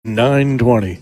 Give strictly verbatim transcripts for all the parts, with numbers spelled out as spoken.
nine twenty.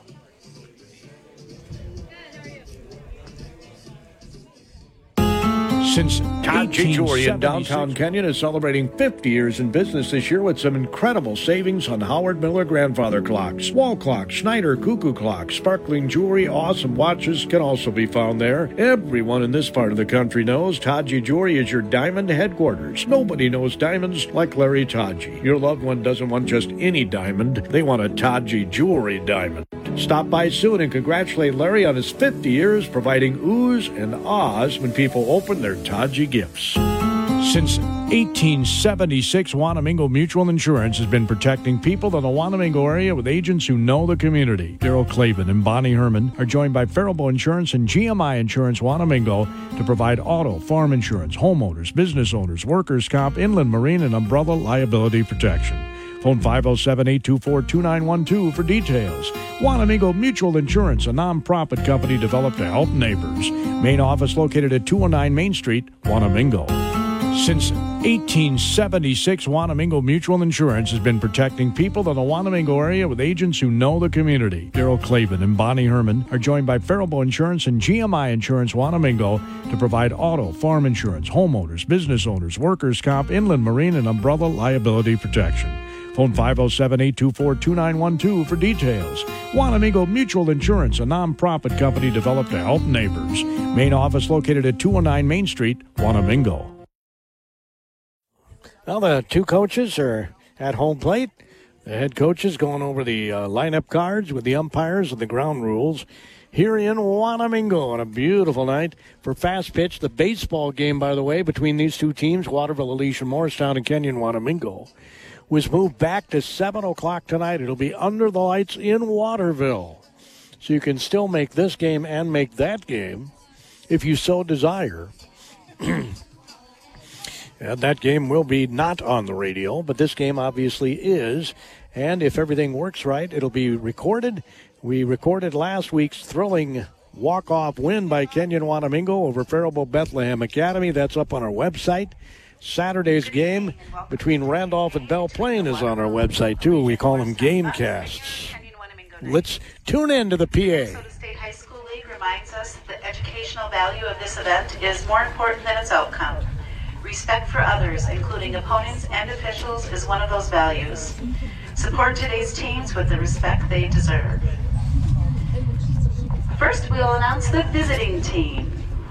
Since Taji Jewelry in downtown Kenyon is celebrating fifty years in business this year with some incredible savings on Howard Miller grandfather clocks, wall clocks, Schneider cuckoo clocks, sparkling jewelry, awesome watches can also be found there. Everyone in this part of the country knows Taji Jewelry is your diamond headquarters. Nobody knows diamonds like Larry Taji. Your loved one doesn't want just any diamond. They want a Taji Jewelry diamond. Stop by soon and congratulate Larry on his fifty years providing oohs and ahs when people open their Taji gifts. Since eighteen seventy-six, Wanamingo Mutual Insurance has been protecting people in the Wanamingo area with agents who know the community. Daryl Clavin and Bonnie Herman are joined by Faribault Insurance and G M I Insurance Wanamingo to provide auto, farm insurance, homeowners, business owners, workers' comp, inland marine, and umbrella liability protection. Phone five oh seven, eight two four, two nine one two for details. Wanamingo Mutual Insurance, a non-profit company developed to help neighbors. Main office located at two oh nine Main Street, Wanamingo. Since eighteen seventy-six, Wanamingo Mutual Insurance has been protecting people in the Wanamingo area with agents who know the community. Daryl Clavin and Bonnie Herman are joined by Faribault Insurance and G M I Insurance Wanamingo to provide auto, farm insurance, homeowners, business owners, workers' comp, inland marine, and umbrella liability protection. Phone five oh seven, eight two four, two nine one two for details. Wanamingo Mutual Insurance, a non-profit company developed to help neighbors. Main office located at two oh nine Main Street, Wanamingo. Well, the two coaches are at home plate. The head coaches going over the uh, lineup cards with the umpires and the ground rules here in Wanamingo on a beautiful night for fast pitch. The baseball game, by the way, between these two teams, Waterville, Alicia, Morristown, and Kenyon, Wanamingo, was moved back to seven o'clock tonight. It'll be under the lights in Waterville. So you can still make this game and make that game if you so desire. And that game will be not on the radio, but this game obviously is. And if everything works right, it'll be recorded. We recorded last week's thrilling walk-off win by Kenyon Wanamingo over Faribault Bethlehem Academy. That's up on our website. Saturday's game between Randolph and Belle Plaine is on our website, too. We call them game casts. Let's tune in to the P A. Minnesota State High School League reminds us the educational value of this event is more important than its outcome. Respect for others, including opponents and officials, is one of those values. Support today's teams with the respect they deserve. First, we'll announce the visiting team.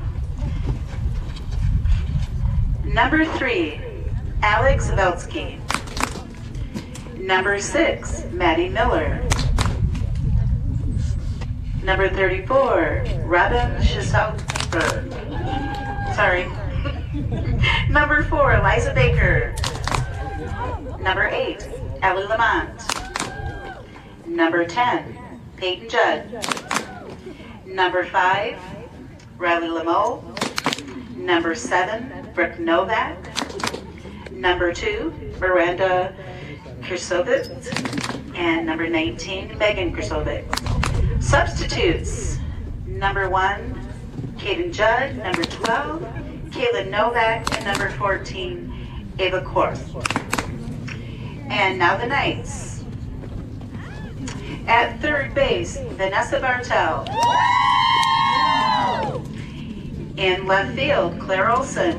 Number three, Alex Zabelsky. Number six, Maddie Miller. Number thirty-four, Robin Schisalberg. Sorry. Number four, Eliza Baker. Number eight, Ellie Lamont. Number ten, Peyton Judd. Number five, Riley Lameau. Number seven, Brooke Novak. Number two, Miranda Krasovitz. And number nineteen, Megan Krasovitz. Substitutes, number one, Kaden Judd. Number twelve, Kaylin Novak. And number fourteen, Ava Korf. And now the Knights. At third base, Vanessa Bartel. In left field, Claire Olson.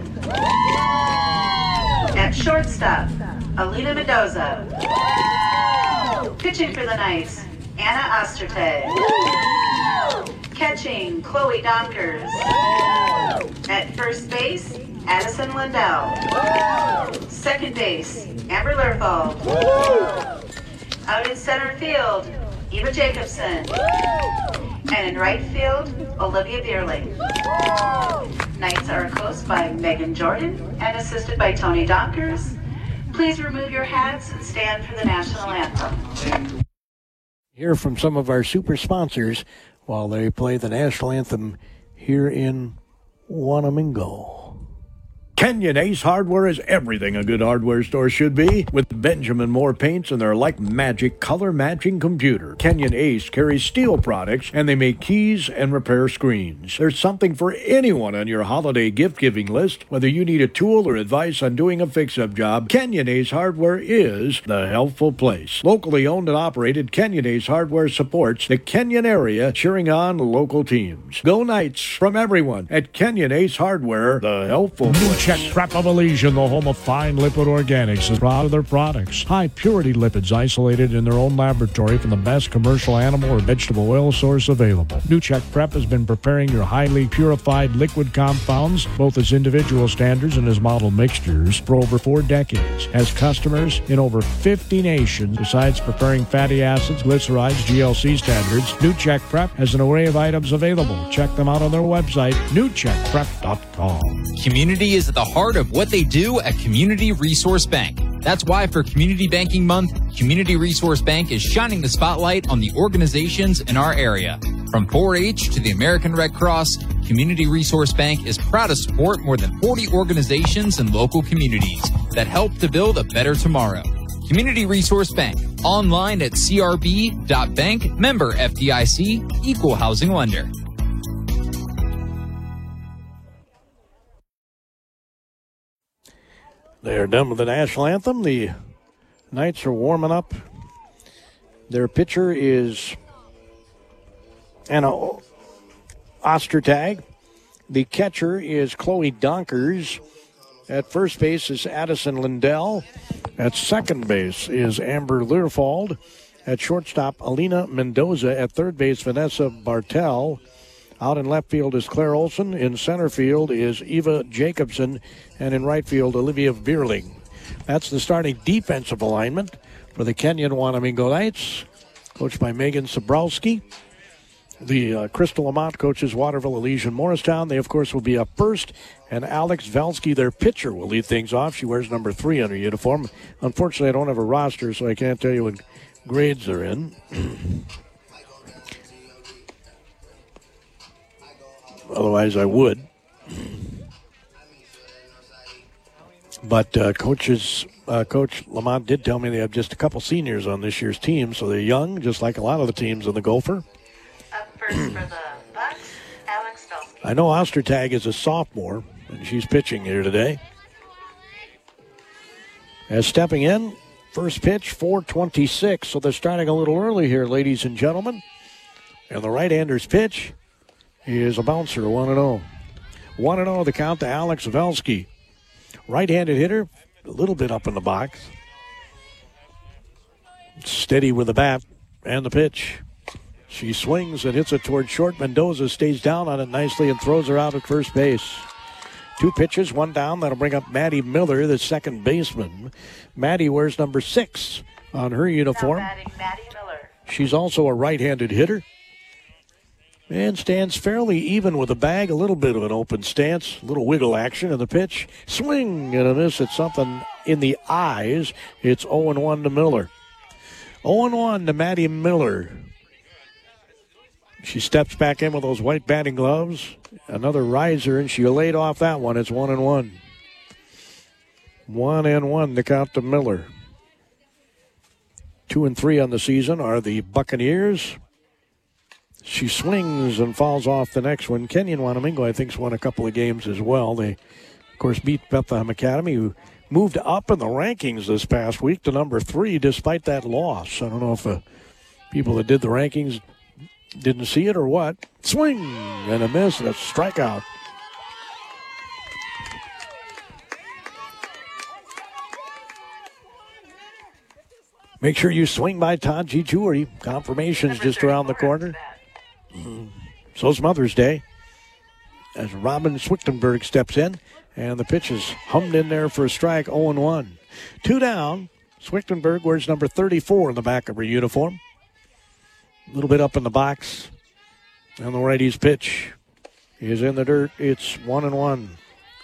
At shortstop, Alina Mendoza. Pitching for the Knights, Anna Ostertag. Catching, Chloe Donkers. At first base, Addison Lindell. Second base, Amber Lerfald. Out in center field, Eva Jacobson. And in right field, Olivia Bierling. Knights are coached by Megan Jordan and assisted by Tony Donkers. Please remove your hats and stand for the national anthem. Hear from some of our super sponsors while they play the national anthem here in Wanamingo. Kenyon Ace Hardware is everything a good hardware store should be. With Benjamin Moore paints and their like magic color matching computer. Kenyon Ace carries steel products and they make keys and repair screens. There's something for anyone on your holiday gift giving list. Whether you need a tool or advice on doing a fix-up job, Kenyon Ace Hardware is the helpful place. Locally owned and operated, Kenyon Ace Hardware supports the Kenyon area, cheering on local teams. Go Knights from everyone at Kenyon Ace Hardware, the helpful place. Czech Prep of Elysian, the home of fine lipid organics, is proud of their products. High purity lipids isolated in their own laboratory from the best commercial animal or vegetable oil source available. New Czech Prep has been preparing your highly purified liquid compounds, both as individual standards and as model mixtures, for over four decades. Has customers in over fifty nations. Besides preparing fatty acids, glycerides, G L C standards, New Czech Prep has an array of items available. Check them out on their website, new czech prep dot com. Community is at the heart of what they do at Community Resource Bank. That's why for Community Banking Month, Community Resource Bank is shining the spotlight on the organizations in our area. From four H to the American Red Cross, Community Resource Bank is proud to support more than forty organizations and local communities that help to build a better tomorrow. Community Resource Bank, online at c r b dot bank, member F D I C, equal housing lender. They are done with the national anthem. The Knights are warming up. Their pitcher is Anna Ostertag. The catcher is Chloe Donkers. At first base is Addison Lindell. At second base is Amber Learfald. At shortstop, Alina Mendoza. At third base, Vanessa Bartel. Out in left field is Claire Olson. In center field is Eva Jacobson. And in right field, Olivia Bierling. That's the starting defensive alignment for the Kenyon Wanamingo Knights, coached by Megan Sobrowski. The uh, Crystal Lamont coaches Waterville Elysian Morristown. They, of course, will be up first. And Alex Velsky, their pitcher, will lead things off. She wears number three on her uniform. Unfortunately, I don't have a roster, so I can't tell you what grades they're in. Otherwise, I would. But uh, coaches, uh, Coach Lamont did tell me they have just a couple seniors on this year's team, so they're young, just like a lot of the teams in the Gopher. Up first for the Bucks, Alex Velsky. I know Ostertag is a sophomore, and she's pitching here today. As stepping in, first pitch, four twenty-six, so they're starting a little early here, ladies and gentlemen. And the right-hander's pitch is a bouncer, one and oh. one and oh the count to Alex Velsky. Right-handed hitter, a little bit up in the box. Steady with the bat and the pitch. She swings and hits it toward short. Mendoza stays down on it nicely and throws her out at first base. Two pitches, one down. That'll bring up Maddie Miller, the second baseman. Maddie wears number six on her uniform. Maddie Miller. She's also a right-handed hitter. And stands fairly even with the bag, a little bit of an open stance, a little wiggle action in the pitch. Swing and a miss. It's something in the eyes. It's oh and one to Miller. oh and one to Maddie Miller. She steps back in with those white batting gloves. Another riser, and she laid off that one. It's one and one. One and one to count to Miller. Two and three on the season are the Buccaneers. She swings and falls off the next one. Kenyon Wanamingo, I think, has won a couple of games as well. They, of course, beat Bethlehem Academy, who moved up in the rankings this past week to number three despite that loss. I don't know if uh, people that did the rankings didn't see it or what. Swing and a miss and a strikeout. Make sure you swing by Todd G. Jewelry. Confirmation's just around the corner. Mm-hmm. So's Mother's Day. As Robin Swichtenberg steps in, and the pitch is hummed in there for a strike, oh and one. Two down. Swichtenberg wears number thirty-four in the back of her uniform. A little bit up in the box. And the righty's pitch is in the dirt. It's one and one.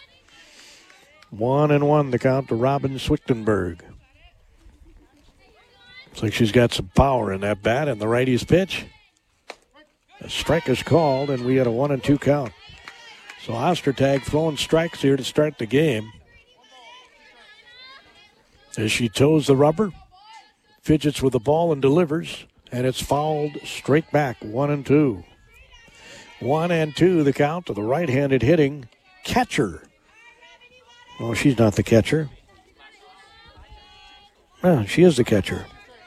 One and one to count to Robin Swichtenberg. Looks like she's got some power in that bat, and the righty's pitch. A strike is called, and we had a one and two count. So Ostertag throwing strikes here to start the game. As she toes the rubber, fidgets with the ball and delivers, and it's fouled straight back, one and two. One and two, the count to the right-handed hitting catcher. Oh, she's not the catcher. No, she is the catcher.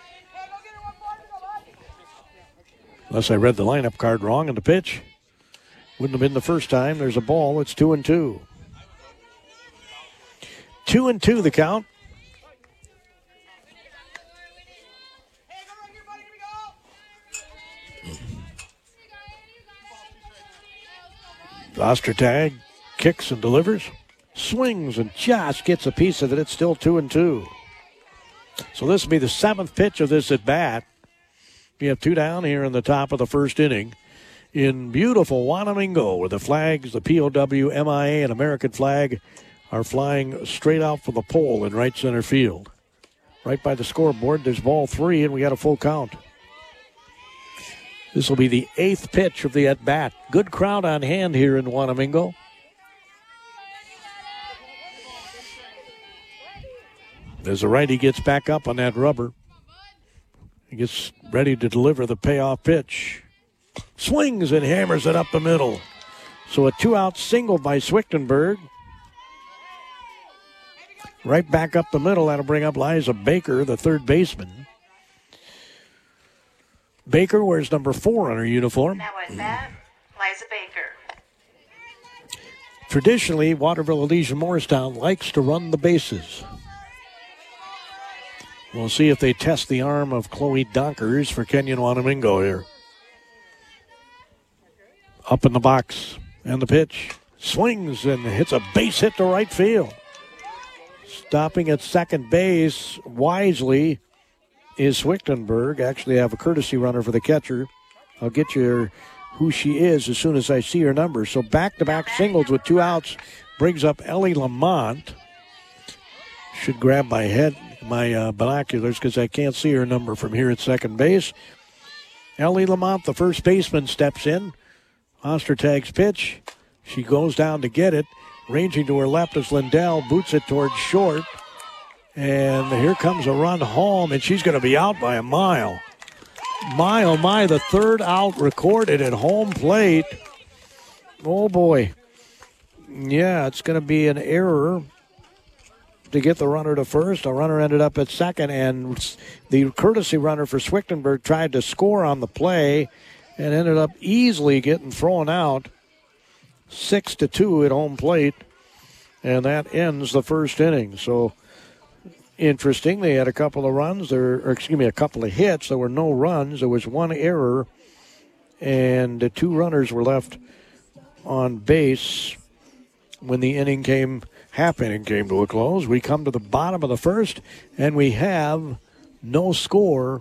Unless I read the lineup card wrong in the pitch. Wouldn't have been the first time. There's a ball. It's two and two. Two and two, the count. Ostertag kicks and delivers. Swings and just gets a piece of it. It's still two and two. So this will be the seventh pitch of this at bat. We have two down here in the top of the first inning in beautiful Wanamingo, where the flags, the P O W, M I A, and American flag are flying straight out for the pole in right center field. Right by the scoreboard, there's ball three, and we got a full count. This will be the eighth pitch of the at-bat. Good crowd on hand here in Wanamingo. As the righty gets back up on that rubber, he gets ready to deliver the payoff pitch. Swings and hammers it up the middle. So a two-out single by Swichtenberg. Right back up the middle. That'll bring up Liza Baker, the third baseman. Baker wears number four on her uniform. Now at bat, Liza Baker. Traditionally, Waterville Elysian Morristown likes to run the bases. We'll see if they test the arm of Chloe Donkers for Kenyon Wanamingo here. Up in the box, and the pitch. Swings and hits a base hit to right field. Stopping at second base wisely is Swichtenberg. Actually, I have a courtesy runner for the catcher. I'll get you who she is as soon as I see her number. So back-to-back singles with two outs brings up Ellie Lamont. Should grab my head, my uh, binoculars, because I can't see her number from here at second base. Ellie Lamont, the first baseman, steps in. Ostertag's pitch. She goes down to get it. Ranging to her left is Lindell. Boots it towards short. And here comes a run home, and she's going to be out by a mile. My, oh my, the third out recorded at home plate. Oh, boy. Yeah, it's going to be an error to get the runner to first. A runner ended up at second, and the courtesy runner for Swichtenberg tried to score on the play and ended up easily getting thrown out. Six to two at home plate, and that ends the first inning. So interesting. They had a couple of runs, there, or excuse me, a couple of hits. There were no runs. There was one error, and the two runners were left on base when the inning came, half inning came to a close. We come to the bottom of the first, and we have no score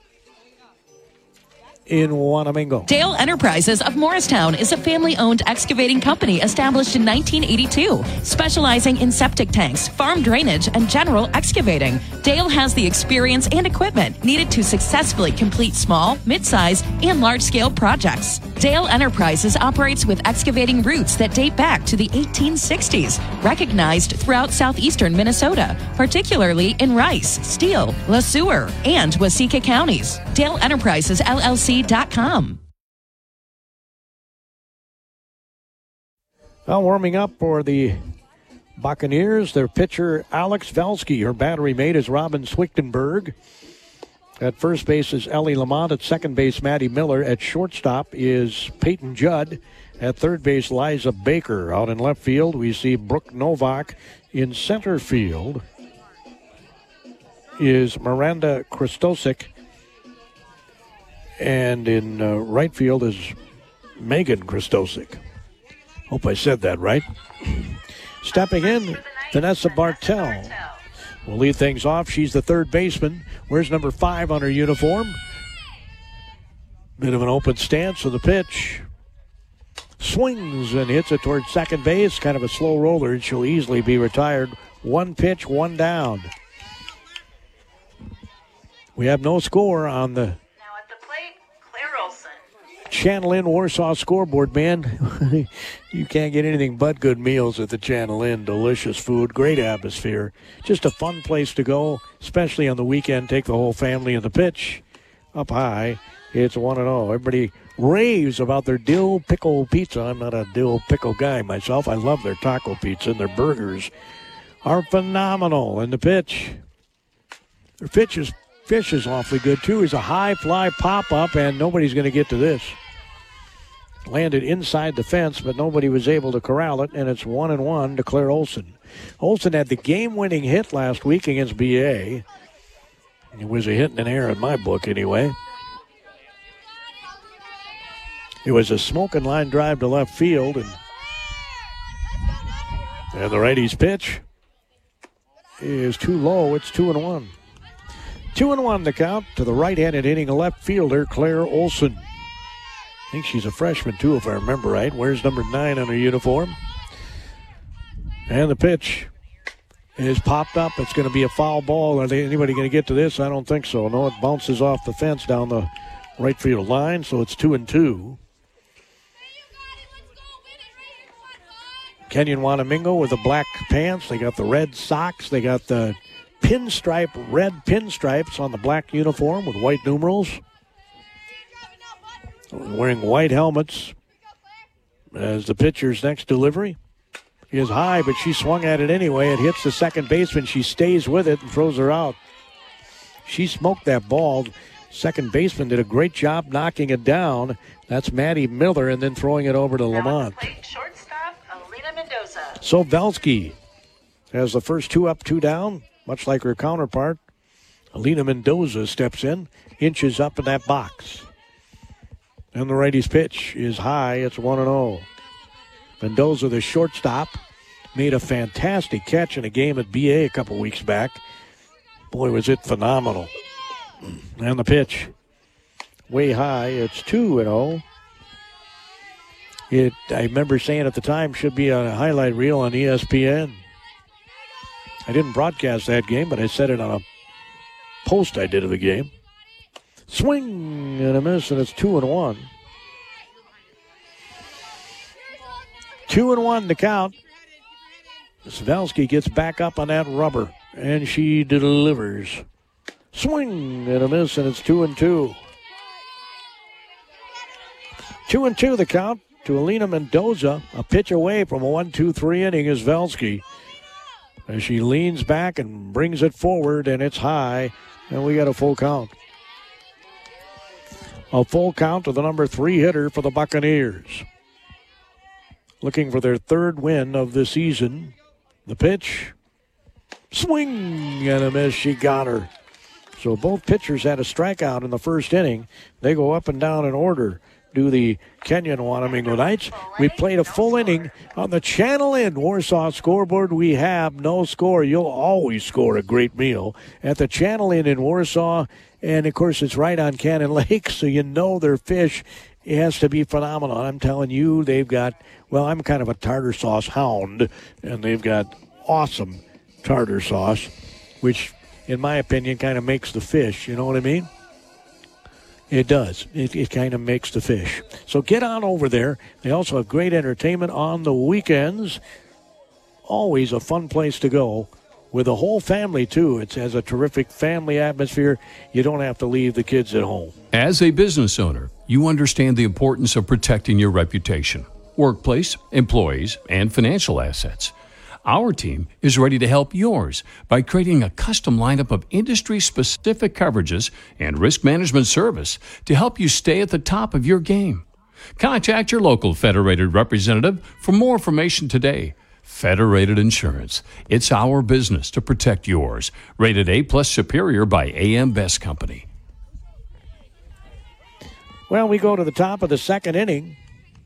in Wanamingo. Dale Enterprises of Morristown is a family-owned excavating company established in nineteen eighty-two, specializing in septic tanks, farm drainage, and general excavating. Dale has the experience and equipment needed to successfully complete small, mid-size, and large-scale projects. Dale Enterprises operates with excavating roots that date back to the eighteen sixties, recognized throughout southeastern Minnesota, particularly in Rice, Steele, Le Sueur, and Waseca counties. Dale Enterprises L L C dot com. Well, warming up for the Buccaneers, their pitcher Alex Velsky. Her battery mate is Robin Swichtenberg. At first base is Ellie Lamont. At second base, Maddie Miller. At shortstop is Peyton Judd. At third base, Liza Baker. Out in left field, we see Brooke Novak. In center field is Miranda Christosic. And in uh, right field is Megan Christosic. Hope I said that right. Stepping in, Vanessa Bartel will lead things off. She's the third baseman. Where's number five on her uniform? Bit of an open stance for the pitch. Swings and hits it towards second base. Kind of a slow roller, and she'll easily be retired. One pitch, one down. We have no score on the Channel Inn Warsaw scoreboard, man. You can't get anything but good meals at the Channel Inn. Delicious food, great atmosphere. Just a fun place to go, especially on the weekend. Take the whole family in the pitch. Up high, it's one and oh. Everybody raves about their dill pickle pizza. I'm not a dill pickle guy myself. I love their taco pizza, and their burgers are phenomenal. In the pitch, their fish is, fish is awfully good, too. It's a high fly pop-up, and nobody's going to get to this. Landed inside the fence, but nobody was able to corral it, and it's one and one to Claire Olson. Olson had the game-winning hit last week against B A. It was a hit in an air in my book, anyway. It was a smoking line drive to left field, and, and the righty's pitch is too low. It's two and one. Two and one to count to the right-handed hitting left fielder, Claire Olson. I think she's a freshman, too, if I remember right. Wears number nine on her uniform. And the pitch is popped up. It's going to be a foul ball. Are they, anybody going to get to this? I don't think so. No, it bounces off the fence down the right field line, so it's two and two. Kenyon Wanamingo with the black pants. They got the red socks. They got the pinstripe, red pinstripes on the black uniform with white numerals. Wearing white helmets as the pitcher's next delivery is high, but she swung at it anyway. It hits the second baseman. She stays with it and throws her out. She smoked that ball. Second baseman did a great job knocking it down. That's Maddie Miller, and then throwing it over to Lamont. Shortstop, Alina Mendoza. So Velsky has the first two up, two down, much like her counterpart. Alina Mendoza steps in, inches up in that box. And the righty's pitch is high. It's one and oh. Mendoza, the shortstop, made a fantastic catch in a game at B A a couple weeks back. Boy, was it phenomenal. And the pitch, way high. It's two and oh. It, I remember saying at the time, should be a highlight reel on E S P N. I didn't broadcast that game, but I said it on a post I did of the game. Swing and a miss, and it's two and one. Two and one to count. Svelski gets back up on that rubber, and she delivers. Swing and a miss, and it's two and two. Two and two the count to Alina Mendoza. A pitch away from a one two three inning is Velsky. As she leans back and brings it forward, and it's high, and we got a full count. A full count to the number three hitter for the Buccaneers. Looking for their third win of the season. The pitch. Swing and a miss. She got her. So both pitchers had a strikeout in the first inning. They go up and down in order. Do the Kenyon Wanamingo Knights. We played a full inning on the Channel Inn Warsaw scoreboard. We have no score. You'll always score a great meal at the Channel Inn in Warsaw. And, of course, it's right on Cannon Lake, so you know their fish it has to be phenomenal. I'm telling you, they've got, well, I'm kind of a tartar sauce hound, and they've got awesome tartar sauce, which, in my opinion, kind of makes the fish. You know what I mean? It does. It, it kind of makes the fish. So get on over there. They also have great entertainment on the weekends. Always a fun place to go. With the whole family, too. It has a terrific family atmosphere. You don't have to leave the kids at home. As a business owner, you understand the importance of protecting your reputation, workplace, employees, and financial assets. Our team is ready to help yours by creating a custom lineup of industry-specific coverages and risk management service to help you stay at the top of your game. Contact your local Federated representative for more information today. Federated Insurance. It's our business to protect yours. Rated A plus Superior by A M Best Company. Well, we go to the top of the second inning.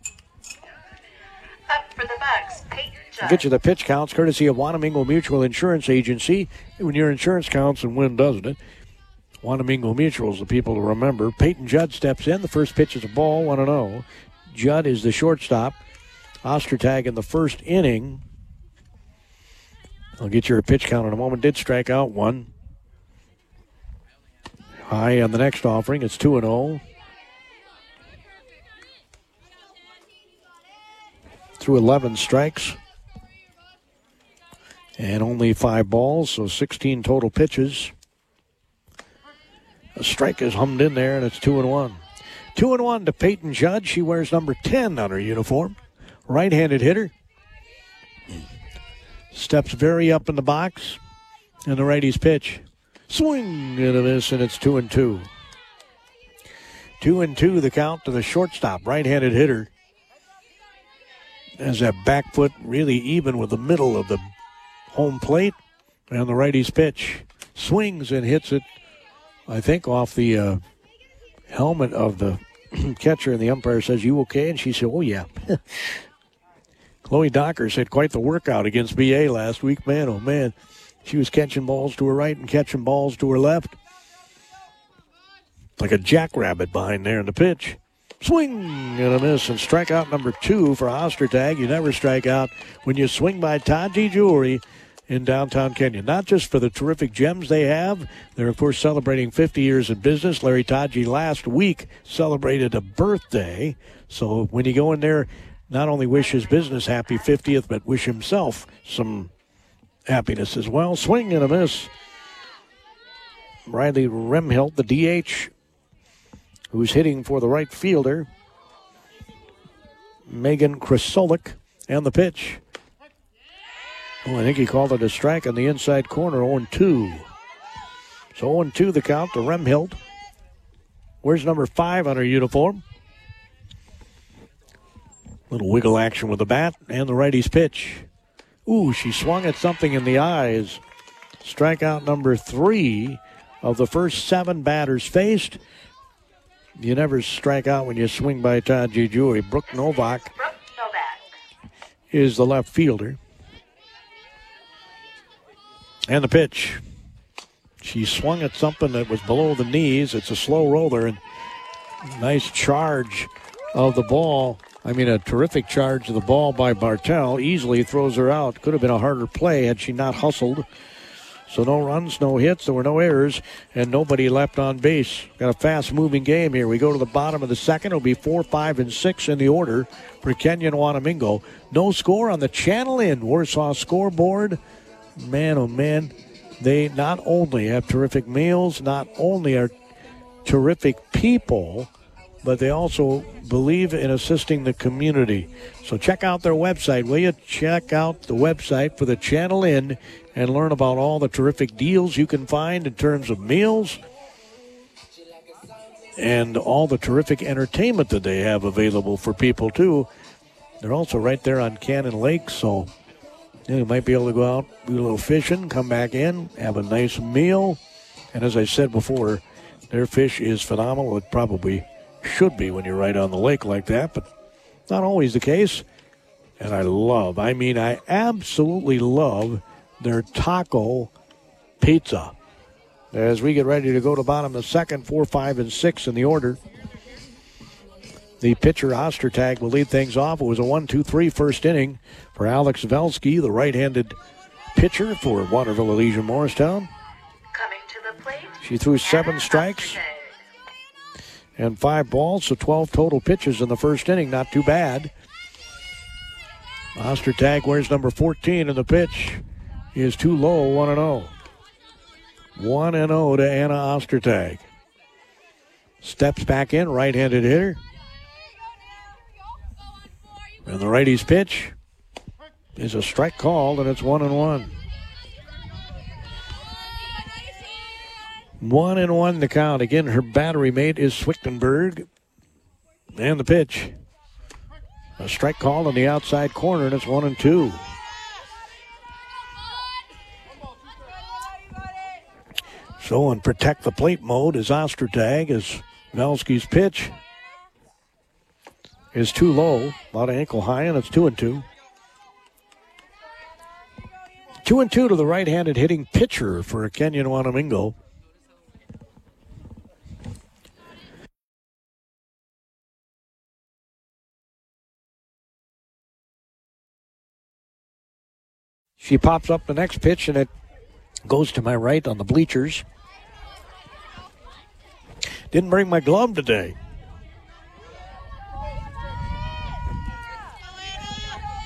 Up for the Bucks, Peyton Judd. I'll get you the pitch counts courtesy of Wanamingo Mutual Insurance Agency. When your insurance counts and win, doesn't it? Wanamingo Mutual is the people to remember. Peyton Judd steps in. The first pitch is a ball, one and oh. Judd is the shortstop. Ostertag in the first inning. I'll get your pitch count in a moment. Did strike out one. High on the next offering. It's two and oh. through eleven strikes and only five balls, so sixteen total pitches. A strike is hummed in there, and it's two and one. Two and one to Peyton Judd. She wears number ten on her uniform. Right-handed hitter. Steps very up in the box, and the righty's pitch. Swing and a miss, and it's two and two. Two and two, the count to the shortstop, right-handed hitter. Has that back foot really even with the middle of the home plate, and the righty's pitch. Swings and hits it, I think, off the uh, helmet of the catcher, and the umpire says, "You okay?" And she said, "Oh, yeah." Chloe Dockers had quite the workout against B A last week. Man, oh, man. She was catching balls to her right and catching balls to her left. Like a jackrabbit behind there in the pitch. Swing and a miss, and strikeout number two for Ostertag. You never strike out when you swing by Taji Jewelry in downtown Kenyon. Not just for the terrific gems they have. They're, of course, celebrating fifty years in business. Larry Taji last week celebrated a birthday. So when you go in there, not only wish his business happy fiftieth, but wish himself some happiness as well. Swing and a miss. Riley Remhilt, the D H, who's hitting for the right fielder. Megan Krasolik, and the pitch. Oh, I think he called it a strike on the inside corner, oh and two. So oh and two the count to Remhilt. Where's number five on her uniform? Little wiggle action with the bat, and the righty's pitch. Ooh, she swung at something in the eyes. Strikeout number three of the first seven batters faced. You never strike out when you swing by Taji Jewelry. Brooke Novak, Brooke Novak is the left fielder. And the pitch. She swung at something that was below the knees. It's a slow roller, and nice charge of the ball. I mean, a terrific charge of the ball by Bartel. Easily throws her out. Could have been a harder play had she not hustled. So no runs, no hits, there were no errors, and nobody left on base. Got a fast-moving game here. We go to the bottom of the second. It'll be four, five, and six in the order for Kenyon Wanamingo. No score on the Channel Inn Warsaw scoreboard. Man, oh man, they not only have terrific meals, not only are terrific people, but they also believe in assisting the community. So check out their website, will you? Check out the website for the Channel Inn and learn about all the terrific deals you can find in terms of meals and all the terrific entertainment that they have available for people, too. They're also right there on Cannon Lake, so you know, you might be able to go out, do a little fishing, come back in, have a nice meal. And as I said before, their fish is phenomenal. It probably should be when you're right on the lake like that, but not always the case. And I love, I mean, I absolutely love their taco pizza. As we get ready to go to bottom of the second, four, five, and six in the order. The pitcher, Ostertag, will lead things off. It was a one two three first inning for Alex Velsky, the right-handed pitcher for Waterville Elysian Morristown. coming to the plate. She threw seven Anna strikes Ostertag. and five balls, so twelve total pitches in the first inning. Not too bad. Ostertag wears number fourteen, and the pitch is too low, one and oh. one and oh to Anna Ostertag. Steps back in, right-handed hitter. And the righty's pitch is a strike called, and it's one and one. One and one the count. Again, her battery mate is Swichtenberg. And the pitch. A strike called on the outside corner, and it's one and two. So in protect the plate mode is Ostertag, as Velsky's pitch is too low, about ankle high, and it's two and two. Two and two to the right-handed hitting pitcher for Kenyon Wanamingo. She pops up the next pitch, and it goes to my right on the bleachers. Didn't bring my glove today.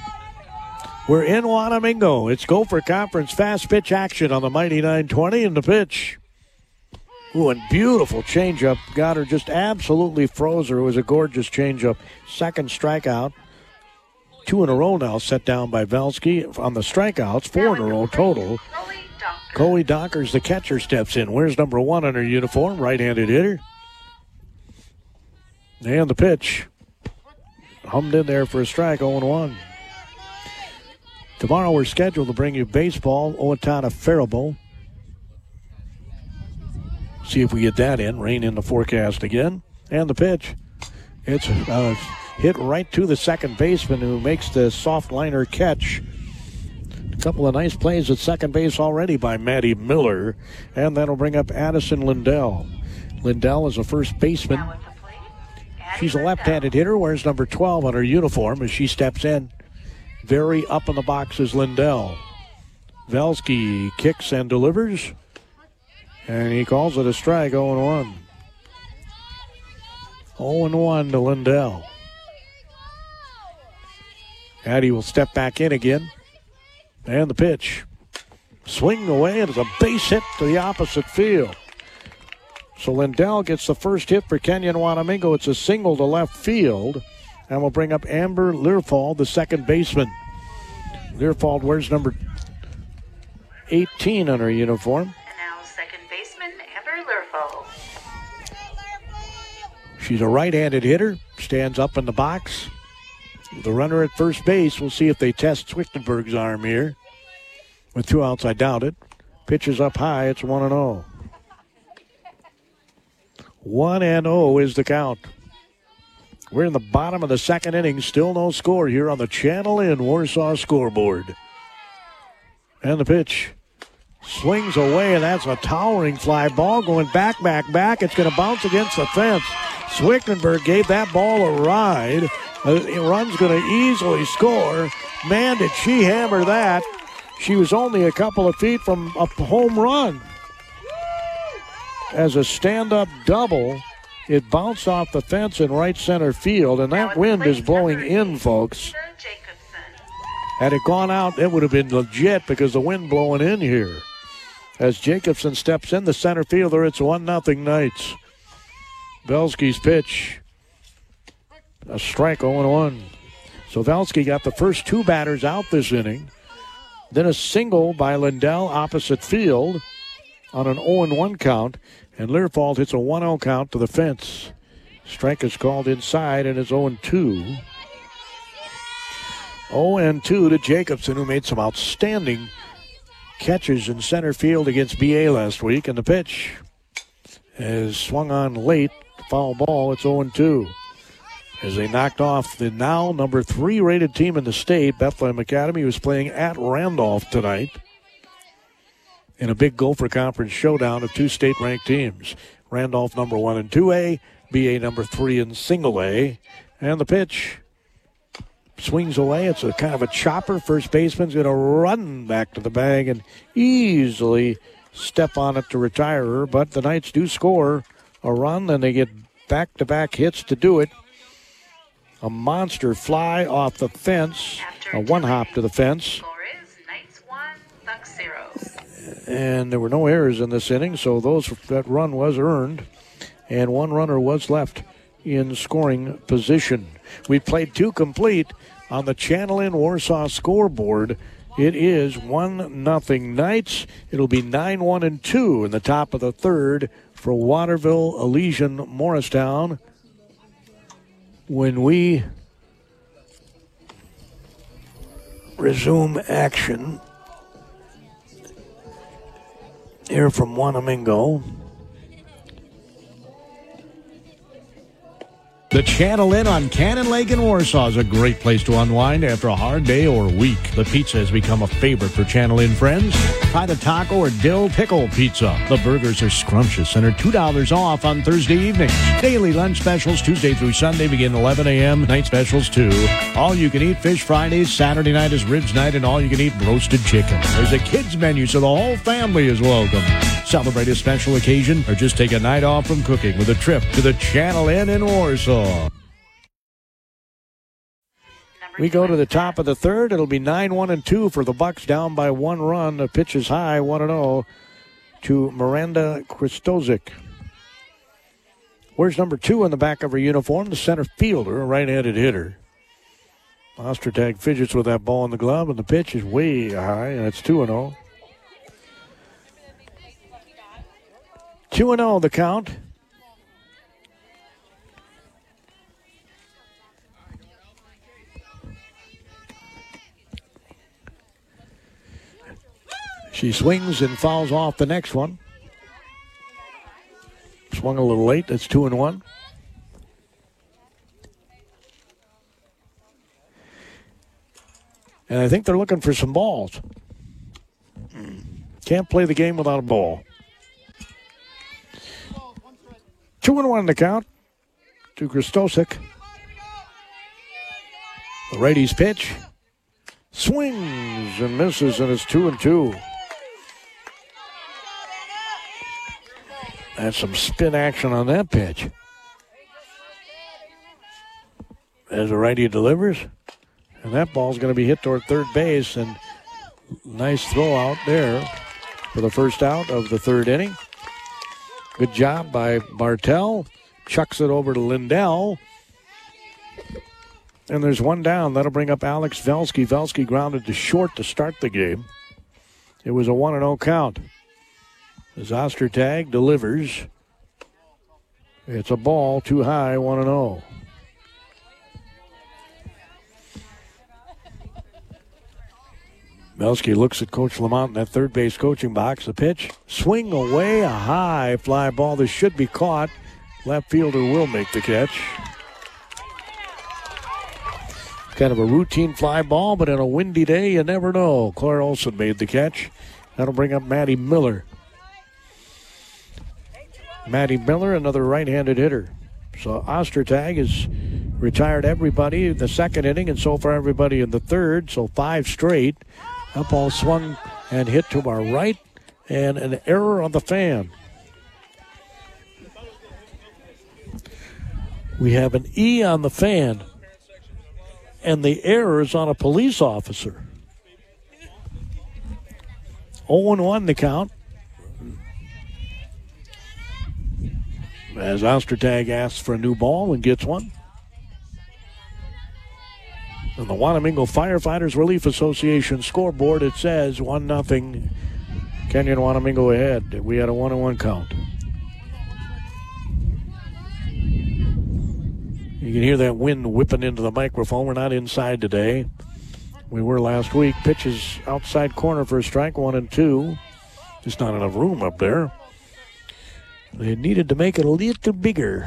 We're in Wanamingo. It's Gopher Conference fast pitch action on the Mighty nine twenty, and the pitch. Ooh, and beautiful changeup. Got her, just absolutely froze her. It was a gorgeous changeup. Second strikeout. Two in a row now set down by Velsky on the strikeouts. Four in a row total. Coley Dockers, the catcher, steps in. Wears number one on her uniform, right-handed hitter. And the pitch. Hummed in there for a strike, oh and one. Tomorrow we're scheduled to bring you baseball, Owatonna Faribault. See if we get that in. Rain in the forecast again. And the pitch. It's uh, hit right to the second baseman who makes the soft liner catch. A couple of nice plays at second base already by Maddie Miller. And that'll bring up Addison Lindell. Lindell is a first baseman. She's a left-handed hitter, wears number twelve on her uniform as she steps in. Very up in the box is Lindell. Velsky kicks and delivers. And he calls it a strike, oh and one. oh and one to Lindell. Addie will step back in again. And the pitch. Swing away, and it's a base hit to the opposite field. So Lindell gets the first hit for Kenyon Wanamingo. It's a single to left field. And we'll bring up Amber Learfald, the second baseman. Learfald wears number eighteen on her uniform. And now second baseman, Amber Learfald. She's a right-handed hitter, stands up in the box. The runner at first base, we'll see if they test Zwichtenberg's arm here. With two outs, I doubt it. Pitches up high, it's one and oh. one and oh is the count. We're in the bottom of the second inning. Still no score here on the Channel Inn Warsaw scoreboard. And the pitch swings away, and that's a towering fly ball going back, back, back. It's going to bounce against the fence. Zwichtenberg gave that ball a ride. The run's going to easily score. Man, did she hammer that. She was only a couple of feet from a home run. As a stand-up double, it bounced off the fence in right center field, and that wind is blowing in, folks. Had it gone out, it would have been legit because the wind blowing in here. As Jacobson steps in the center fielder, it's one nothing Knights. Velsky's pitch. A strike, oh and one. So Velsky got the first two batters out this inning. Then a single by Lindell opposite field on an oh and one count. And Learfald hits a one oh count to the fence. Strike is called inside, and it's oh and two. oh and two to Jacobson, who made some outstanding catches in center field against B A last week. And the pitch is swung on late. Foul ball, it's oh and two. As they knocked off the now number three rated team in the state, Bethlehem Academy, was playing at Randolph tonight in a big Gopher Conference showdown of two state-ranked teams. Randolph number one and two A, B A number three and single A. And the pitch swings away. It's a kind of a chopper. First baseman's going to run back to the bag and easily step on it to retire her. But the Knights do score a run, and they get back-to-back hits to do it. A monster fly off the fence, a one-hop to the fence. And there were no errors in this inning, so those that run was earned. And one runner was left in scoring position. We played two complete on the Channel Inn Warsaw scoreboard. It is one nothing Knights. It'll be nine one and two in the top of the third for Waterville, Elysian, Morristown. When we resume action here from Wanamingo. The Channel Inn on Cannon Lake in Warsaw is a great place to unwind after a hard day or week. The pizza has become a favorite for Channel Inn friends. Try the taco or dill pickle pizza. The burgers are scrumptious and are two dollars off on Thursday evenings. Daily lunch specials Tuesday through Sunday begin eleven a.m. Night specials too. All you can eat fish Fridays. Saturday night is ribs night, and all you can eat roasted chicken. There's a kids menu, so the whole family is welcome. Celebrate a special occasion or just take a night off from cooking with a trip to the Channel Inn in Warsaw. We go to the top of the third. It'll be nine one and two for the Bucks, down by one run. The pitch is high, one and oh to Miranda Christozik. Where's number two on the back of her uniform? The center fielder, a right-handed hitter. Ostertag fidgets with that ball in the glove, and the pitch is way high, and it's two and oh. two and oh the count. She swings and fouls off the next one. Swung a little late. That's two and one. And I think they're looking for some balls. Can't play the game without a ball. Two and one to count to Christosik. The righty's pitch. Swings and misses, and it's two and two. That's some spin action on that pitch. As the righty delivers. And that ball's going to be hit toward third base. And nice throw out there for the first out of the third inning. Good job by Bartel. Chucks it over to Lindell. And there's one down. That'll bring up Alex Velsky. Velsky grounded to short to start the game. It was a one and oh count. As Ostertag delivers. It's a ball too high, one and oh. Velsky looks at Coach Lamont in that third base coaching box. The pitch, swing away, a high fly ball. This should be caught. Left fielder will make the catch. Kind of a routine fly ball, but on a windy day, you never know. Claire Olson made the catch. That'll bring up Maddie Miller. Maddie Miller, another right-handed hitter. So Ostertag has retired everybody in the second inning, and so far everybody in the third, so five straight. That ball swung and hit to our right, and an error on the fan. We have an E on the fan, and the error is on a police officer. oh and one the count. As Ostertag asks for a new ball and gets one. On the Wanamingo Firefighters Relief Association scoreboard, it says one nothing Kenyon Wanamingo ahead. We had a one and one count. You can hear that wind whipping into the microphone. We're not inside today. We were last week. Pitches outside corner for a strike, one and two. Just not enough room up there. They needed to make it a little bigger.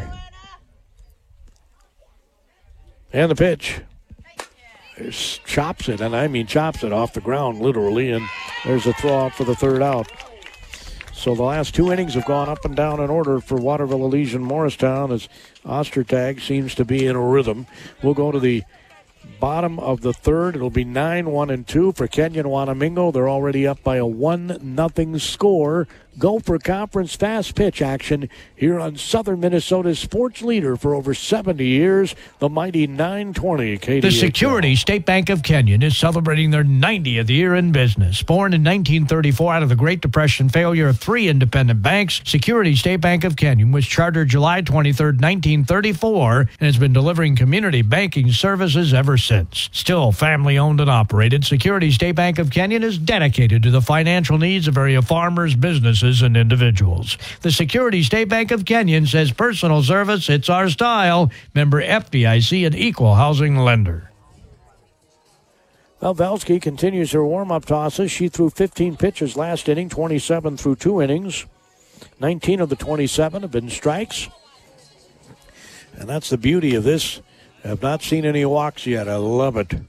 And the pitch. There's chops it, and I mean chops it off the ground, literally, and there's a throw out for the third out. So the last two innings have gone up and down in order for Waterville Elysian Morristown as Ostertag seems to be in a rhythm. We'll go to the bottom of the third. It'll be nine one and two for Kenyon Wanamingo. They're already up by a one nothing score. Gopher Conference fast pitch action here on Southern Minnesota's sports leader for over seventy years, the mighty nine twenty K D H L. The Security State Bank of Kenyon is celebrating their ninetieth year in business. Born in nineteen thirty-four out of the Great Depression failure of three independent banks, Security State Bank of Kenyon was chartered July twenty-third, nineteen thirty-four, and has been delivering community banking services ever since. Still family-owned and operated, Security State Bank of Kenyon is dedicated to the financial needs of area farmers, businesses, and individuals. The Security State Bank of Kenyon says personal service, it's our style. Member F D I C, an equal housing lender. Well, Velsky continues her warm-up tosses. She threw fifteen pitches last inning, twenty-seven through two innings. nineteen of the twenty-seven have been strikes. And that's the beauty of this. I have not seen any walks yet. I love it. It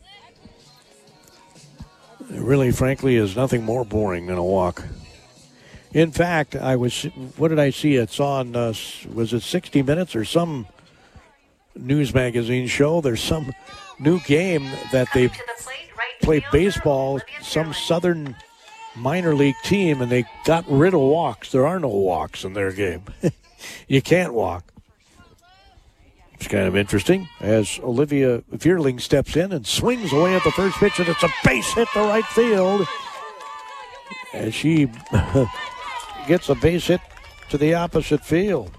really, frankly, is nothing more boring than a walk. In fact, I was, what did I see? It's on, uh, was it sixty minutes or some news magazine show? There's some new game that they play baseball, some southern minor league team, and they got rid of walks. There are no walks in their game. You can't walk. It's kind of interesting as Olivia Vierling steps in and swings away at the first pitch, and it's a base hit to right field. As she gets a base hit to the opposite field.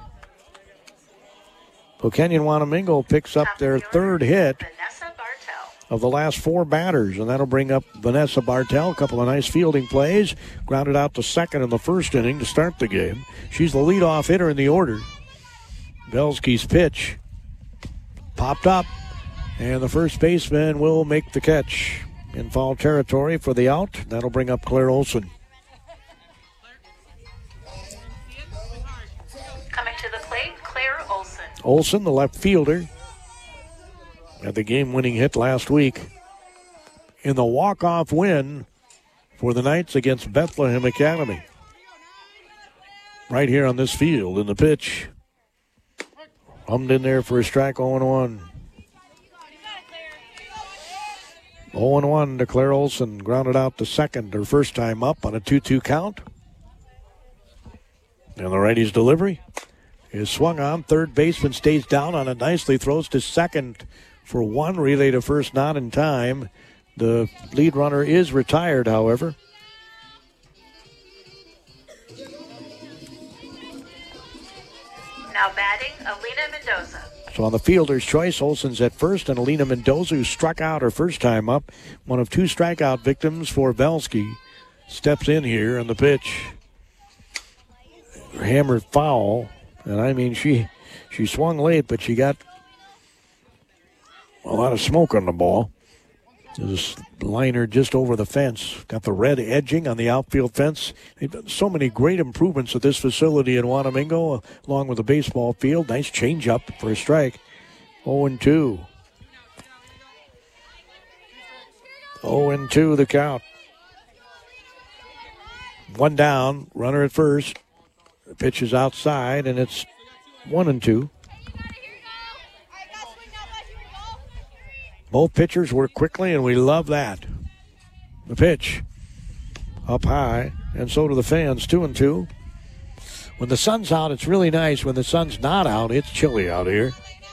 O'Kenyon Wanamingo picks up their third hit of the last four batters, and that'll bring up Vanessa Bartel. A couple of nice fielding plays. Grounded out to second in the first inning to start the game. She's the leadoff hitter in the order. Belsky's pitch popped up, and the first baseman will make the catch in foul territory for the out. That'll bring up Claire Olson. Coming to the plate, Claire Olson. Olson, the left fielder, had the game-winning hit last week in the walk-off win for the Knights against Bethlehem Academy. Right here on this field in the pitch. Hummed in there for a strike, oh and one. oh and one to Claire Olson. Grounded out to second, her first time up on a two two count. And the righty's delivery is swung on. Third baseman stays down on it nicely. Throws to second for one. Relay to first, not in time. The lead runner is retired, however. Now batting, Alina Mendoza. So on the fielder's choice, Olson's at first, and Alina Mendoza, who struck out her first time up, one of two strikeout victims for Belsky, steps in here on the pitch. Hammered foul, and I mean, she she swung late, but she got a lot of smoke on the ball. There's a liner just over the fence. Got the red edging on the outfield fence. They've done so many great improvements at this facility in Wanamingo, along with the baseball field. Nice changeup for a strike. oh and two. oh and two the count. One down, runner at first. The pitch is outside, and it's one and two. Both pitchers work quickly, and we love that. The pitch up high, and so do the fans, two and two. When the sun's out, it's really nice. When the sun's not out, it's chilly out here.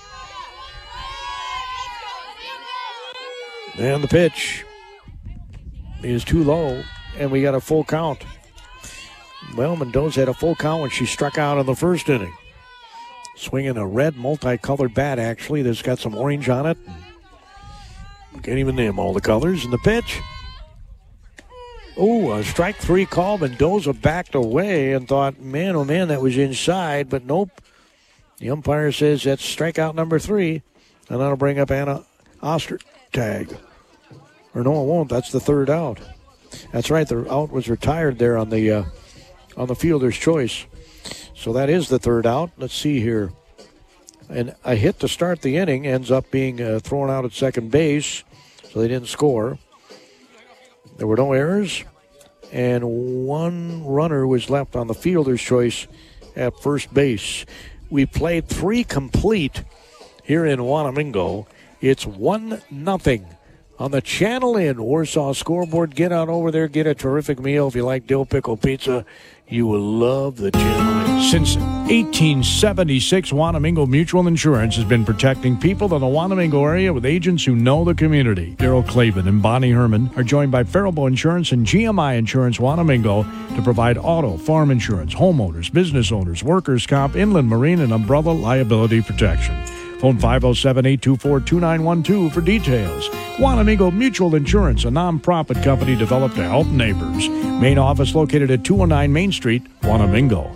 And the pitch is too low, and we got a full count. Well, Mendoza had a full count when she struck out in the first inning. Swinging a red multicolored bat, actually, that's got some orange on it. Can't even name all the colors. And the pitch. Oh, a strike three call. Mendoza backed away and thought, man, oh man, that was inside. But nope. The umpire says that's strikeout number three. And that'll bring up Anna Ostertag. Or no, it won't. That's the third out. That's right. The out was retired there on the, uh, on the fielder's choice. So that is the third out. Let's see here. And a hit to start the inning ends up being uh, thrown out at second base, so they didn't score. There were no errors, and one runner was left on the fielder's choice at first base. We played three complete here in Wanamingo. It's one nothing on the Channel Inn Warsaw scoreboard. Get on over there, get a terrific meal. If you like dill pickle pizza, you will love the Channel Inn. Since eighteen seventy-six, Wanamingo Mutual Insurance has been protecting people in the Wanamingo area with agents who know the community. Daryl Clavin and Bonnie Herman are joined by Faribault Insurance and G M I Insurance Wanamingo to provide auto, farm insurance, homeowners, business owners, workers' comp, inland marine, and umbrella liability protection. Phone five oh seven, eight two four, two nine one two for details. Wanamingo Mutual Insurance, a non-profit company developed to help neighbors. Main office located at two oh nine Main Street, Wanamingo.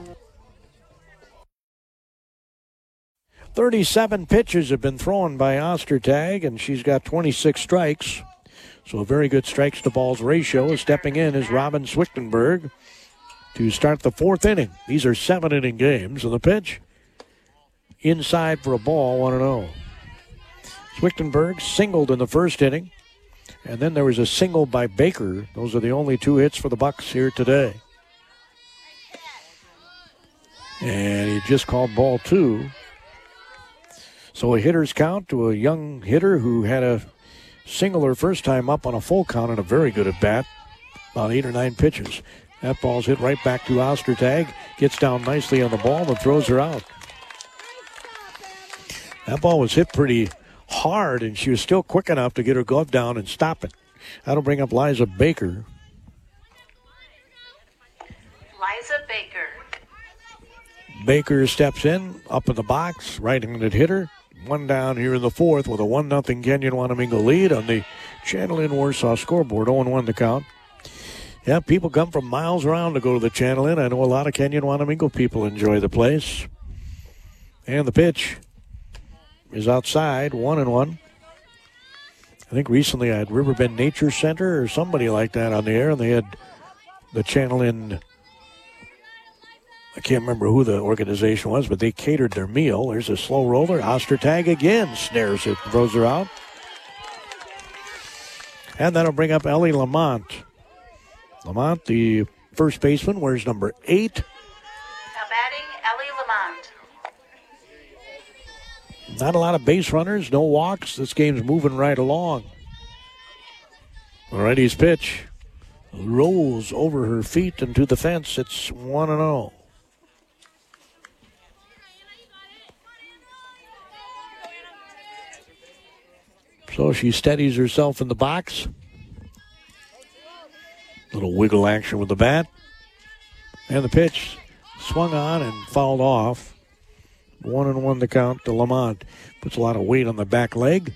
thirty-seven pitches have been thrown by Ostertag, and she's got twenty-six strikes. So a very good strikes to balls ratio. Stepping in is Robin Swichtenberg to start the fourth inning. These are seven-inning games, and the pitch inside for a ball, one and oh. Swichtenberg singled in the first inning, and then there was a single by Baker. Those are the only two hits for the Bucks here today. And he just called ball two. So a hitter's count to a young hitter who had a single her first time up on a full count and a very good at bat. About eight or nine pitches. That ball's hit right back to Ostertag. Gets down nicely on the ball and throws her out. That ball was hit pretty hard, and she was still quick enough to get her glove down and stop it. That'll bring up Liza Baker. Liza Baker. Baker steps in, up in the box, right-handed hitter. One down here in the fourth with a one nothing Kenyon Wanamingo lead on the Channel Inn Warsaw scoreboard. oh one the count. Yeah, people come from miles around to go to the Channel Inn. I know a lot of Kenyon Wanamingo people enjoy the place. And the pitch is outside, one and one. I think recently I had Riverbend Nature Center or somebody like that on the air, and they had the Channel Inn. I can't remember who the organization was, but they catered their meal. There's a slow roller. Ostertag again snares it, throws her out. And that'll bring up Ellie Lamont. Lamont, the first baseman, wears number eight. Now batting, Ellie Lamont. Not a lot of base runners, no walks. This game's moving right along. Alrighty's pitch rolls over her feet and to the fence. It's one and oh. So she steadies herself in the box. Little wiggle action with the bat. And the pitch swung on and fouled off. One and one to count to Lamont. Puts a lot of weight on the back leg.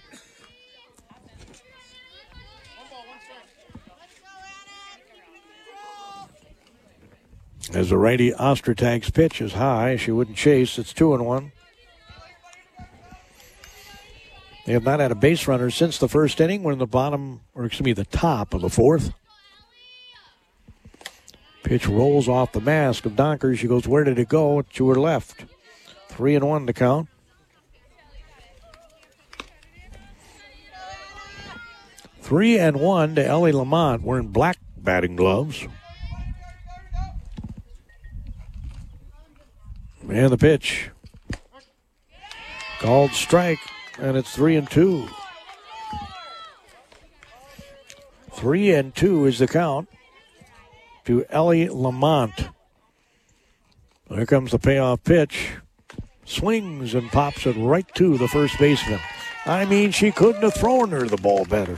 As the righty Ostertag's pitch is high, she wouldn't chase. It's two and one. They have not had a base runner since the first inning. We're in the bottom, or excuse me, the top of the fourth. Pitch rolls off the mask of Donkers. She goes, where did it go? To her left. Three and one to count. Three and one to Ellie Lamont wearing black batting gloves. And the pitch. Called strike. And it's three and two. Three and two is the count to Ellie Lamont. Here comes the payoff pitch. Swings and pops it right to the first baseman. I mean, she couldn't have thrown her the ball better.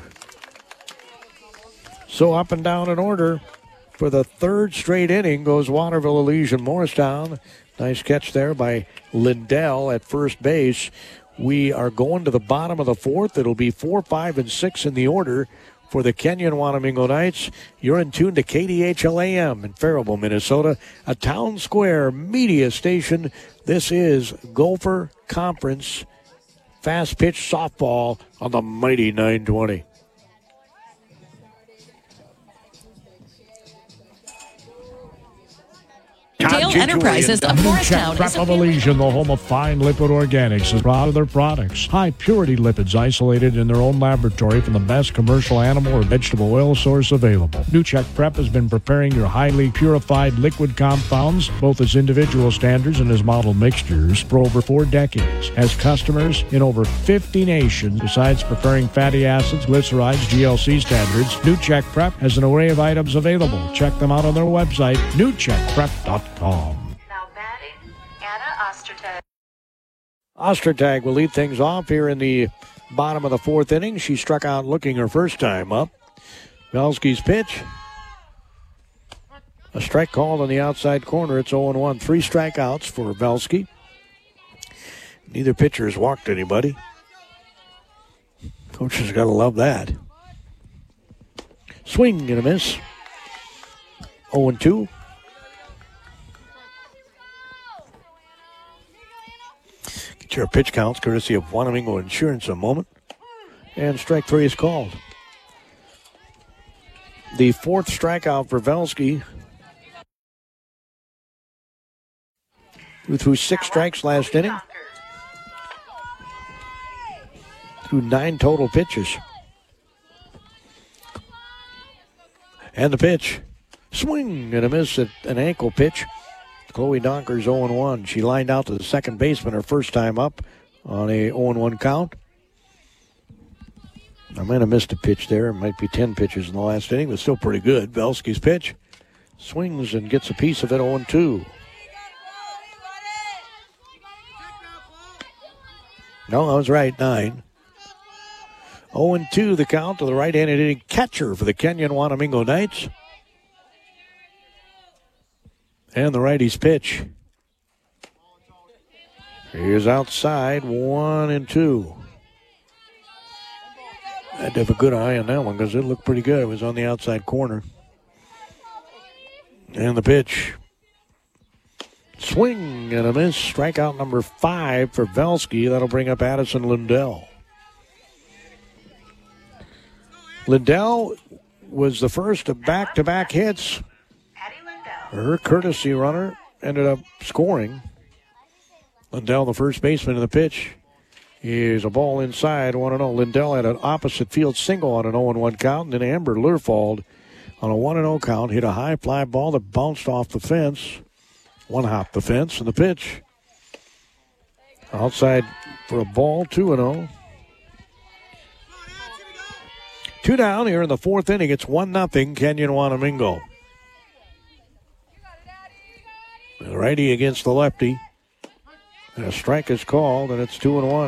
So up and down in order for the third straight inning goes Waterville Elysian Morristown. Nice catch there by Lindell at first base. We are going to the bottom of the fourth. It'll be four, five, and six in the order for the Kenyon Wanamingo Knights. You're in tune to K D H L A M in Faribault, Minnesota, a Town Square media station. This is Gopher Conference fast pitch softball on the mighty nine twenty. Dale Enterprises of Morristown Prep is of a Elysian, the home of fine lipid organics, is proud of their products. High purity lipids isolated in their own laboratory from the best commercial animal or vegetable oil source available. NewCheck Prep has been preparing your highly purified liquid compounds, both as individual standards and as model mixtures, for over four decades. As customers in over fifty nations, besides preparing fatty acids, glycerides, G L C standards, NewCheck Prep has an array of items available. Check them out on their website, new check prep dot com. Now batting, Anna Ostertag. Ostertag will lead things off here in the bottom of the fourth inning. She struck out looking her first time up. Velsky's pitch. A strike called on the outside corner. It's oh and one. Three strikeouts for Velsky. Neither pitcher has walked anybody. Coach has got to love that. Swing and a miss. oh and two. Get your pitch counts courtesy of Wanamingo Insurance in a moment. And strike three is called. The fourth strikeout for Velsky, who threw six strikes last inning. Threw nine total pitches. And the pitch. Swing and a miss at an ankle pitch. Chloe Donker's oh and one. She lined out to the second baseman her first time up on a oh and one count. I might have missed a pitch there. It might be ten pitches in the last inning, but still pretty good. Velsky's pitch. Swings and gets a piece of it, oh and two. No, I was right, nine. oh and two the count to the right-handed hitting catcher for the Kenyon Wanamingo Knights. And the righty's pitch. He is outside, one and two. I had to have a good eye on that one because it looked pretty good. It was on the outside corner. And the pitch. Swing and a miss. Strikeout number five for Velsky. That'll bring up Addison Lindell. Lindell was the first of back-to-back hits. Her courtesy runner ended up scoring. Lindell, the first baseman, in the pitch. Is a ball inside, one and oh. Lindell had an opposite field single on an oh and one count. And then Amber Learfald on a one and oh count hit a high fly ball that bounced off the fence. One hop the fence, and the pitch. Outside for a ball, two and oh. Two down here in the fourth inning. It's one nothing Kenyon Wanamingo. The righty against the lefty. And a strike is called, and it's two and one.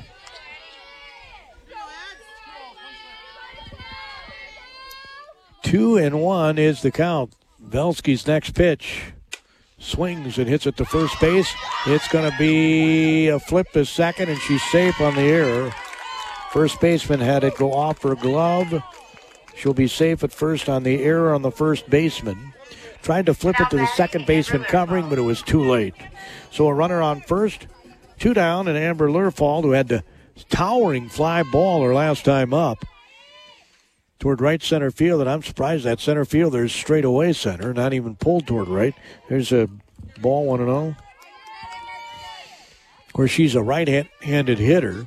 Two and one is the count. Velsky's next pitch. Swings and hits it to first base. It's going to be a flip to second, and she's safe on the error. First baseman had it go off her glove. She'll be safe at first on the error on the first baseman. Tried to flip it to the second baseman covering, but it was too late. So a runner on first, two down, and Amber Learfald, who had the towering fly ball her last time up, toward right center field, and I'm surprised that center fielder is straight away center, not even pulled toward right. There's a ball, one and oh. Of course, she's a right-handed hitter.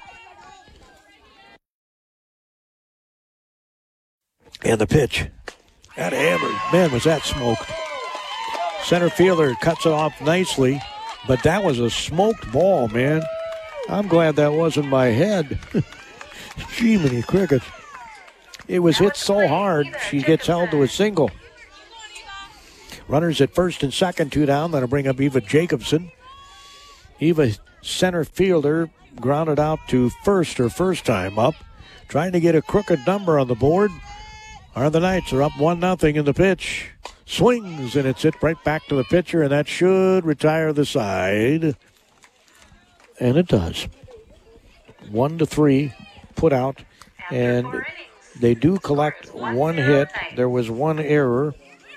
And the pitch. That hammered. Man, was that smoked. Center fielder cuts it off nicely, but that was a smoked ball, man. I'm glad that wasn't my head. Gee, many crickets. It was hit so hard, she gets held to a single. Runners at first and second, two down. That'll bring up Eva Jacobson. Eva, center fielder, grounded out to first her first time up. Trying to get a crooked number on the board. Are the Knights are up one nothing in the pitch. Swings, and it's hit right back to the pitcher, and that should retire the side. And it does. One to three, put out, and they do collect one hit. There was one error.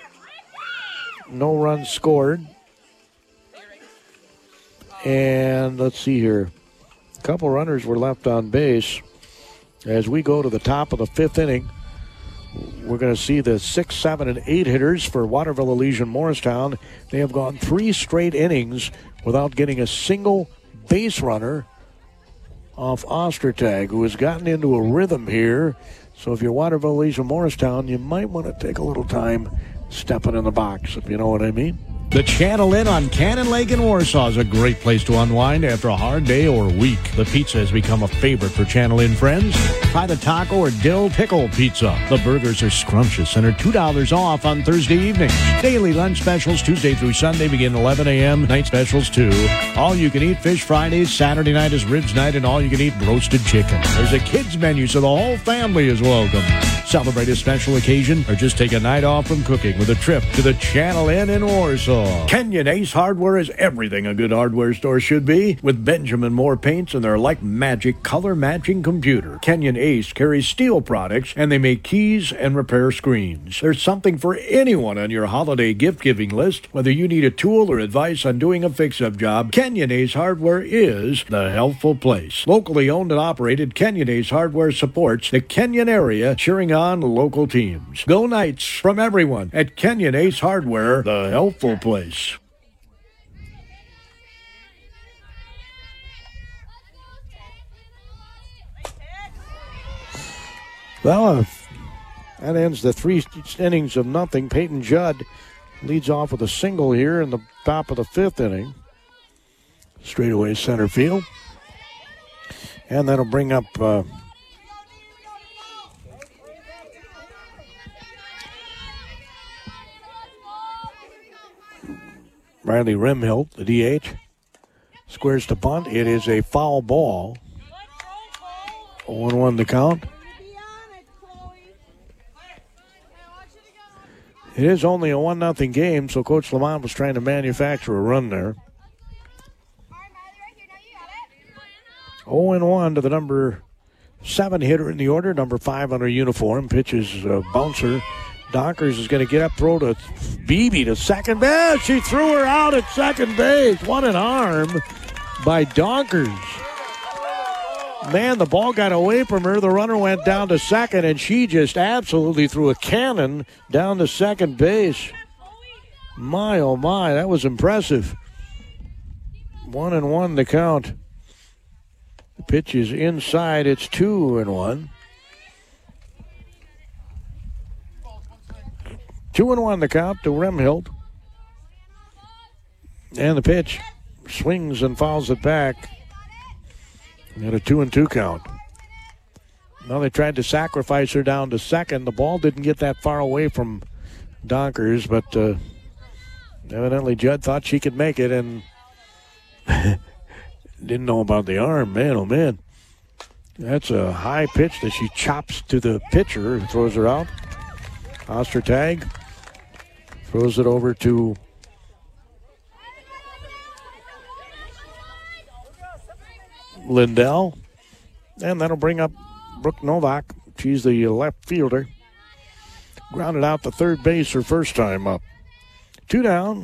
No runs scored. And let's see here. A couple runners were left on base. As we go to the top of the fifth inning, we're going to see the six, seven, and eight hitters for Waterville Elysian Morristown. They have gone three straight innings without getting a single base runner off Ostertag, who has gotten into a rhythm here. So if you're Waterville Elysian Morristown, you might want to take a little time stepping in the box, if you know what I mean. The Channel Inn on Cannon Lake in Warsaw is a great place to unwind after a hard day or week. The pizza has become a favorite for Channel Inn friends. Try the taco or dill pickle pizza. The burgers are scrumptious and are two dollars off on Thursday evenings. Daily lunch specials Tuesday through Sunday begin eleven a.m. Night specials too. All you can eat fish Fridays. Saturday night is ribs night, and all you can eat roasted chicken. There's a kids menu so the whole family is welcome. Celebrate a special occasion or just take a night off from cooking with a trip to the Channel Inn in Warsaw. Kenyon Ace Hardware is everything a good hardware store should be. With Benjamin Moore paints and their like magic color matching computer. Kenyon Ace carries steel products, and they make keys and repair screens. There's something for anyone on your holiday gift giving list. Whether you need a tool or advice on doing a fix-up job, Kenyon Ace Hardware is the helpful place. Locally owned and operated, Kenyon Ace Hardware supports the Kenyon area, cheering on local teams. Go Knights from everyone at Kenyon Ace Hardware, the helpful place. Well, uh, that ends the three innings of nothing. Peyton Judd leads off with a single here in the top of the fifth inning. Straightaway center field. And that'll bring up uh, Riley Remhilt, the D H. squares to bunt. It is a foul ball. oh and one the count. It is only a one nothing game, so Coach Lamont was trying to manufacture a run there. oh and one to the number seven hitter in the order, number five on her uniform. Pitches a bouncer. Donkers is going to get up, throw to Beebe to second base. She threw her out at second base. What an arm by Donkers. Man, the ball got away from her. The runner went down to second, and she just absolutely threw a cannon down to second base. My, oh my, that was impressive. One and one to count. The pitch is inside. It's two and one. Two and one the count to Remhild. And the pitch swings and fouls it back. And a two and two count. Now they tried to sacrifice her down to second. The ball didn't get that far away from Donkers, but uh, evidently Judd thought she could make it and didn't know about the arm. Man, oh man. That's a high pitch that she chops to the pitcher and throws her out. Ostertag throws it over to Lindell. And that'll bring up Brooke Novak. She's the left fielder. Grounded out to third base her first time up. Two down.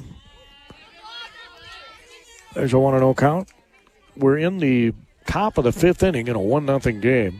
There's a one and oh count. We're in the top of the fifth inning in a one nothing game.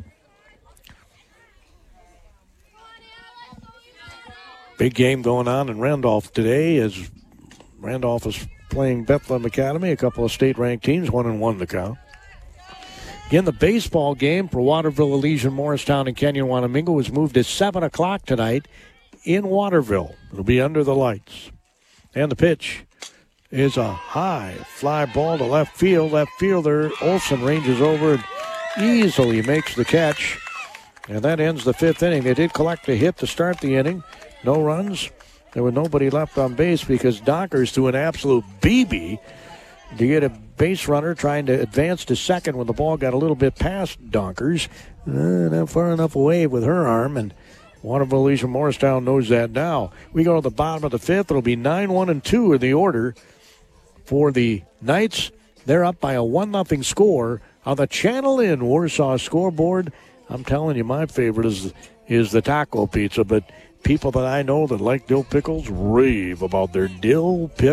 Big game going on in Randolph today as Randolph is playing Bethlehem Academy, a couple of state-ranked teams, one and one to count. Again, the baseball game for Waterville, Elysian, Morristown, and Kenyon Wanamingo was moved to seven o'clock tonight in Waterville. It'll be under the lights. And the pitch is a high fly ball to left field. Left fielder Olson ranges over and easily makes the catch. And that ends the fifth inning. They did collect a hit to start the inning. No runs. There was nobody left on base because Donkers threw an absolute B B to get a base runner trying to advance to second when the ball got a little bit past Donkers. Uh, not far enough away with her arm, and Waterville, Elysian, Morristown knows that now. We go to the bottom of the fifth. It'll be nine one and two in the order for the Knights. They're up by a one nothing score on the Channel Inn Warsaw scoreboard. I'm telling you, my favorite is, is the taco pizza, but people that I know that like dill pickles rave about their dill pickles.